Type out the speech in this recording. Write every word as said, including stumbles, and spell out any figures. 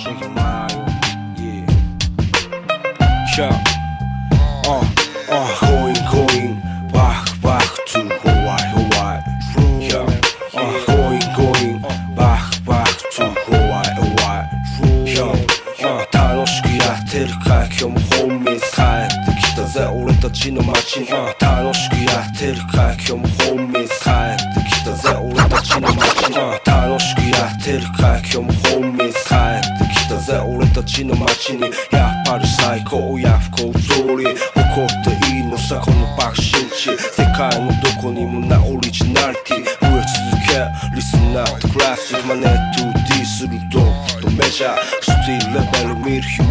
Shake your mind, yeah. Yeah. Uh, uh, going, going back, back to Hawaii, Hawaii. Yeah. Uh, going, going back, back to Hawaii, Hawaii. Yeah. Uh, 楽しくやってるかい今日もホーミーズ帰ってきたぜ俺たちの街に、uh, 楽しくやってるかい今日もホーミーズ帰ってきたぜ俺たちの街に、uh, 楽しくやってるかい今日もホーミーズ帰ってきたぜ俺たちの街にやっぱり最高や不幸通り誇っていいのさこの爆心地世界のどこにもないオリジナリティ増え続けリスナーとクラシックマネー ツーディー するドンとメジャースティールレベル見る